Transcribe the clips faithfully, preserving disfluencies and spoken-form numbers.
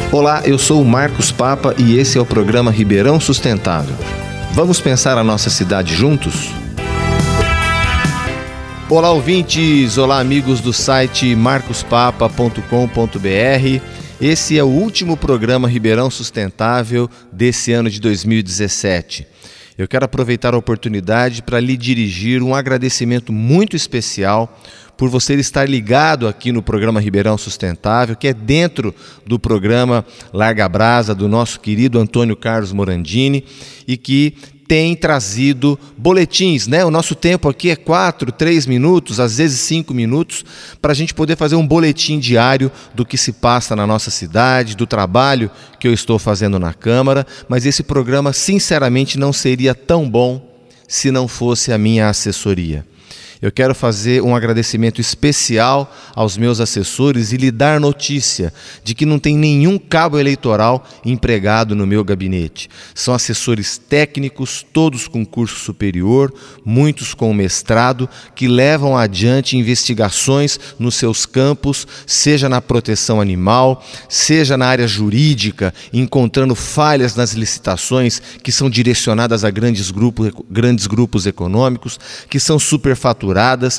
Olá, eu sou o Marcos Papa e esse é o programa Ribeirão Sustentável. Vamos pensar a nossa cidade juntos? Olá, ouvintes! Olá, amigos do site marcos papa ponto com ponto b r. Esse é o último programa Ribeirão Sustentável desse ano de dois mil e dezessete. Eu quero aproveitar a oportunidade para lhe dirigir um agradecimento muito especial por você estar ligado aqui no programa Ribeirão Sustentável, que é dentro do programa Larga a Brasa do nosso querido Antônio Carlos Morandini e que tem trazido boletins, né? O nosso tempo aqui é quatro, três minutos, às vezes cinco minutos, para a gente poder fazer um boletim diário do que se passa na nossa cidade, do trabalho que eu estou fazendo na Câmara, mas esse programa, sinceramente, não seria tão bom se não fosse a minha assessoria. Eu quero fazer um agradecimento especial aos meus assessores e lhe dar notícia de que não tem nenhum cabo eleitoral empregado no meu gabinete. São assessores técnicos, todos com curso superior, muitos com mestrado, que levam adiante investigações nos seus campos, seja na proteção animal, seja na área jurídica, encontrando falhas nas licitações que são direcionadas a grandes grupos, grandes grupos econômicos, que são superfaturados.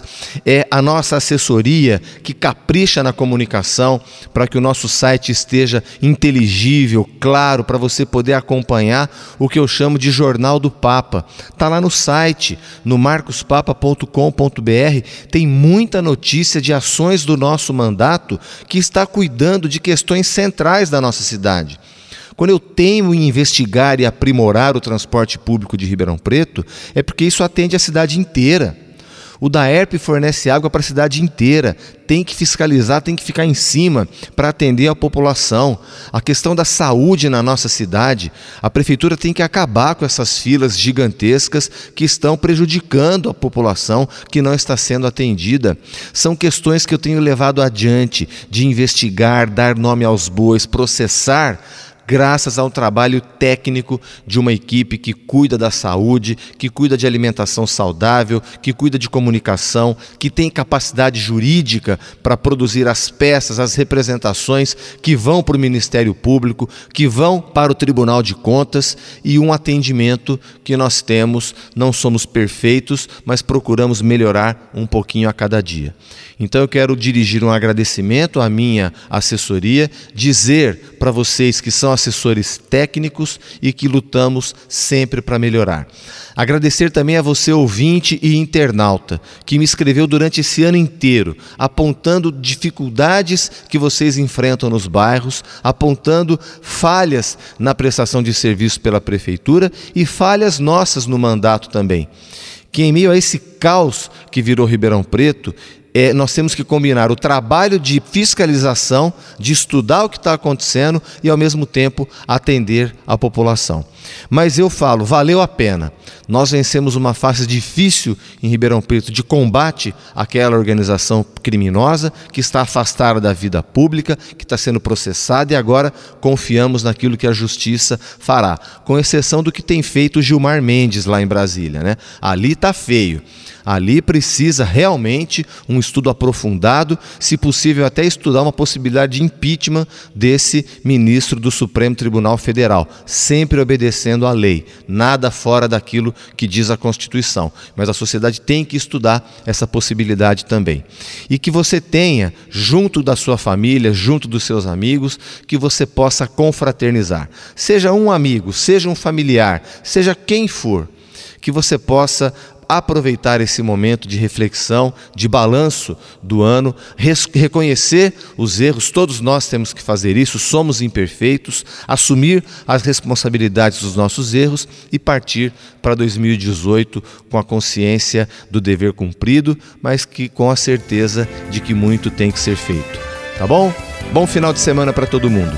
É a nossa assessoria que capricha na comunicação para que o nosso site esteja inteligível, claro, para você poder acompanhar o que eu chamo de Jornal do Papa. Está lá no site, no marcos papa ponto com ponto b r, tem muita notícia de ações do nosso mandato que está cuidando de questões centrais da nossa cidade. Quando eu teimo em investigar e aprimorar o transporte público de Ribeirão Preto, é porque isso atende a cidade inteira. O DAERP fornece água para a cidade inteira, tem que fiscalizar, tem que ficar em cima para atender a população. A questão da saúde na nossa cidade, a prefeitura tem que acabar com essas filas gigantescas que estão prejudicando a população que não está sendo atendida. São questões que eu tenho levado adiante de investigar, dar nome aos bois, processar, graças ao trabalho técnico de uma equipe que cuida da saúde, que cuida de alimentação saudável, que cuida de comunicação, que tem capacidade jurídica para produzir as peças, as representações que vão para o Ministério Público, que vão para o Tribunal de Contas e um atendimento que nós temos. Não somos perfeitos, mas procuramos melhorar um pouquinho a cada dia. Então eu quero dirigir um agradecimento à minha assessoria, dizer para vocês que são assessores técnicos e que lutamos sempre para melhorar. Agradecer também a você, ouvinte e internauta, que me escreveu durante esse ano inteiro, apontando dificuldades que vocês enfrentam nos bairros, apontando falhas na prestação de serviço pela Prefeitura e falhas nossas no mandato também. Que em meio a esse caos que virou Ribeirão Preto, É, nós temos que combinar o trabalho de fiscalização, de estudar o que está acontecendo e, ao mesmo tempo, atender a população. Mas eu falo, valeu a pena. Nós vencemos uma fase difícil em Ribeirão Preto de combate àquela organização criminosa que está afastada da vida pública, que está sendo processada e agora confiamos naquilo que a justiça fará. Com exceção do que tem feito o Gilmar Mendes lá em Brasília, né? Ali está feio. Ali precisa realmente um estudo aprofundado, se possível até estudar uma possibilidade de impeachment desse ministro do Supremo Tribunal Federal, sempre obedecendo à lei, nada fora daquilo que diz a Constituição. Mas a sociedade tem que estudar essa possibilidade também. E que você tenha, junto da sua família, junto dos seus amigos, que você possa confraternizar. Seja um amigo, seja um familiar, seja quem for, que você possa aproveitar esse momento de reflexão, de balanço do ano, reconhecer os erros, todos nós temos que fazer isso, somos imperfeitos, assumir as responsabilidades dos nossos erros e partir para dois mil e dezoito com a consciência do dever cumprido, mas que com a certeza de que muito tem que ser feito. Tá bom? Bom final de semana para todo mundo.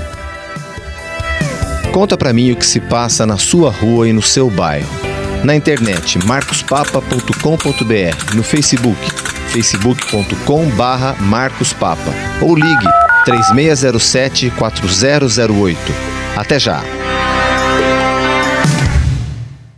Conta para mim o que se passa na sua rua e no seu bairro. Na internet, marcos papa ponto com ponto b r, no Facebook, facebook ponto com barra marcos papa, ou ligue três seis zero sete, quatro zero zero oito. Até já!